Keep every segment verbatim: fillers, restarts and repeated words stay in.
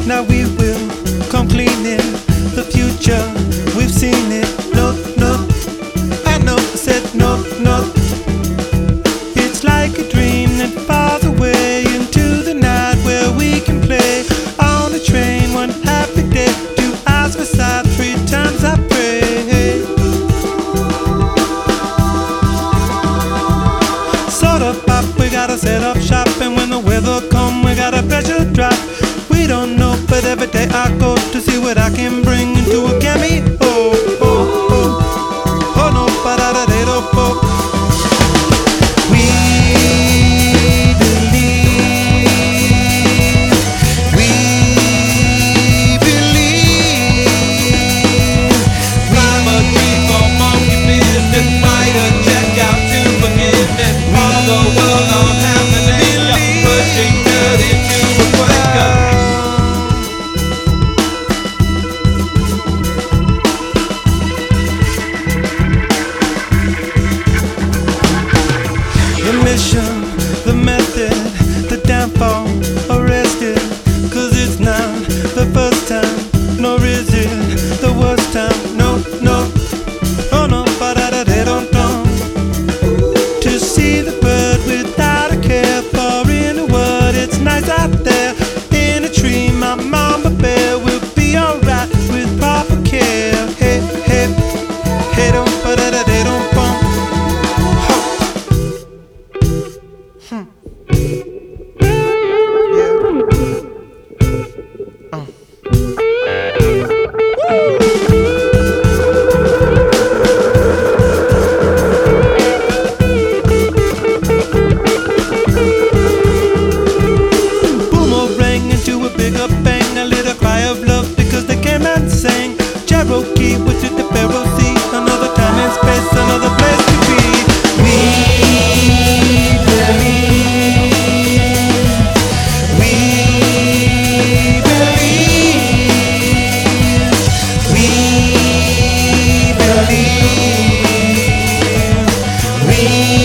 now we will come cleaning. The future, we've seen it. No, no, I know, I said no, no. It's like a dream that falls away into the night where we can play on a train one happy day. Two hours beside, three times I pray. Sort of pop, we gotta set up shop, and when the weather come, we got a pressure drop. We don't know, but every day I go to see what I can bring into a cameo. Oh, oh, oh, oh no, but I don't know. We believe, we believe. I'm a tree for monkey business, write a check out to forgiveness. All the world on happening, pushing good into a quaker. The mission, the method, the downfall, arrested. Cause it's not the first time, nor is it the worst time. No, no, oh no, but I don't know. To see the bird without a care for in a word, it's nice out there. In a tree, my mama bear will be alright with proper care. Hey, hey, hey, don't, but I don't bump. Bigger bang, a little cry of love because they came and sang. Cherokee, what did the Pharaoh see? Another time and space, another place to be. We believe, we believe, we believe, we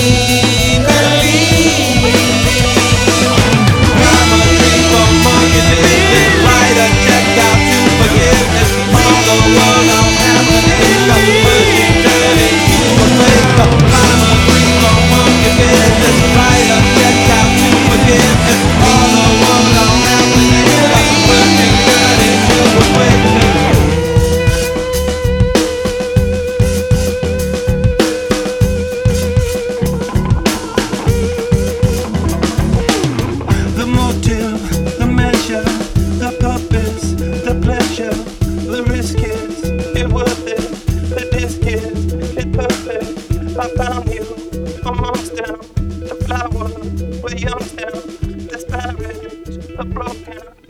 the measure, the purpose, the pleasure, the risk is it worth it, the disc is it perfect. I found you amongst them, the flower with young stem, disparate, the broken.